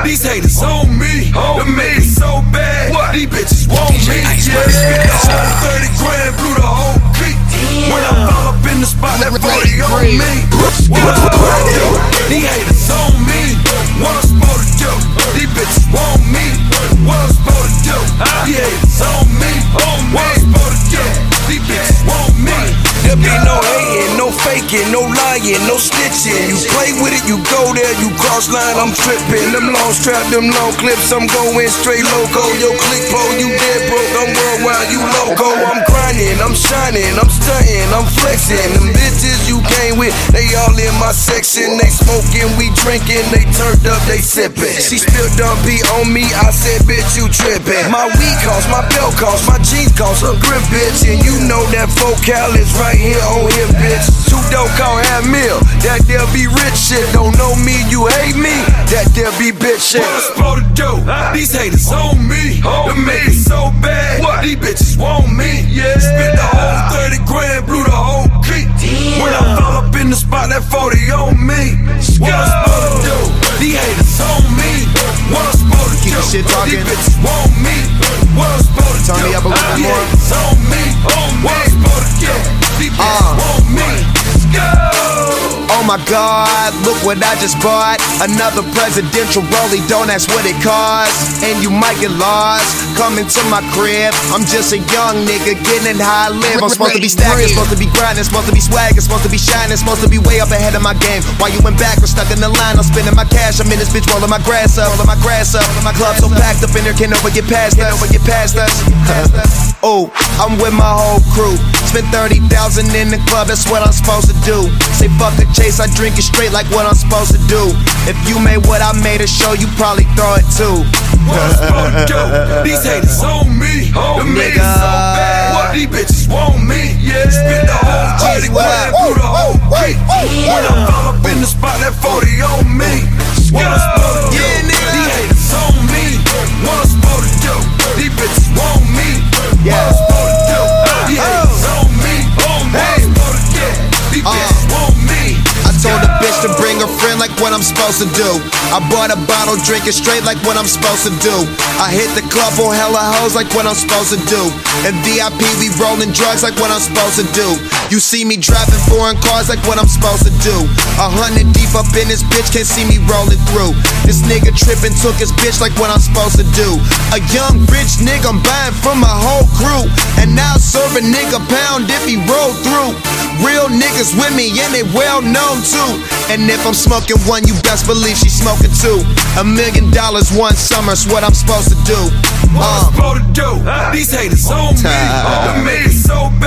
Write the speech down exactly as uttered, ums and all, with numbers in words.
These haters on me, the made it so bad. These bitches want me. Yeah, spent the whole thirty grand, blew the whole clique. When I fall up in the spot, that forty on me. What I'm supposed to do? These haters on me. What I'm supposed to do? These bitches want me. What I'm supposed to do? These haters on me. What I'm supposed to do? These bitches want me. There be no hating, no faking, no lying, no snitching. You play with it, you go there, you cross line, I'm tripping. Them long straps, them long clips, I'm going straight loco. Yo, click pole, you dead broke, I'm worldwide, you loco. I'm grinding, I'm shining, I'm stunting, I'm flexing. Them bitches you came with, they all in my section. They smoking, we drinking, they turned up, they sipping. She spilled dumpy on me, I said, bitch, you tripping. My weed cost, my belt cost, my jeans cost, a grip, bitch. And you know that focal is right here on here, bitch. Two dope call half meal, that there be rich shit. Don't know me, you hate me, that there be bitch shit. What I'm supposed to do? These haters on me, the made it so bad. These bitches want me. Yeah, spent the whole thirty grand, blew the whole clique. When I fall up in the spot, that forty on me. What I'm supposed to do? These haters on me. What I'm supposed to do? These bitches want me. What I'm supposed to do? These haters on me. What I'm supposed to do? These bitches want me. Oh my God, look what I just bought. Another presidential rollie, don't ask what it costs. And you might get lost, coming to my crib. I'm just a young nigga, getting how I live. I'm supposed to be stacking, supposed to be grinding, supposed to be swagging, supposed to be shining, supposed to be way up ahead of my game. While you went back, we're stuck in the line, I'm spending my cash. I'm in this bitch rolling my grass up, rolling my grass up. My club so packed up in there, can't nobody get past us. Can't nobody get past us. Oh, I'm with my whole crew. Spent thirty thousand in the club, that's what I'm supposed to do. Say fuck a chase, I drink it straight like what I'm supposed to do. If you made what I made a show, you probably throw it too. What I'm supposed to do? These haters on me, the made it so bad. What these bitches want me? Yeah, spent the whole thirty grand, blew the whole clique. When I fall up in the spot, that forty on me. What I'm supposed to do? These haters on me. What I'm supposed to do? These bitches want me. What I'm supposed to do? These haters on me. What I'm supposed to do? These bitches want me. I told the bitch to bring a friend like what I'm supposed to do. I bought a bottle, drink it straight like what I'm supposed to do. I hit the club on hella hoes like what I'm supposed to do. In V I P we rolling drugs like what I'm supposed to do. You see me driving foreign cars like what I'm supposed to do. A hundred deep up in this bitch, can't see me rolling through. This nigga tripping, took his bitch like what I'm supposed to do. A young rich nigga, I'm buying from my whole crew. And now serve a nigga pound if he roll through. Real niggas with me and they well known too. And if I'm smoking one, you best believe she's smoking two. A million dollars one summer's what I'm supposed to do. What I'm supposed to do? These haters on me, the made it so